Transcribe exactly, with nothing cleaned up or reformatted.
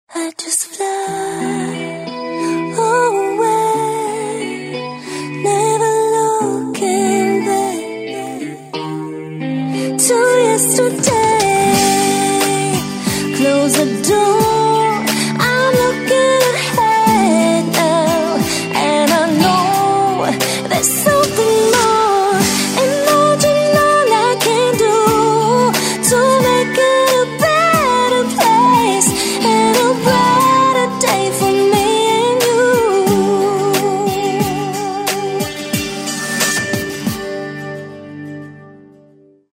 I just fly away, never looking back to yesterday. Close the door, I'm looking ahead now, and I know there's so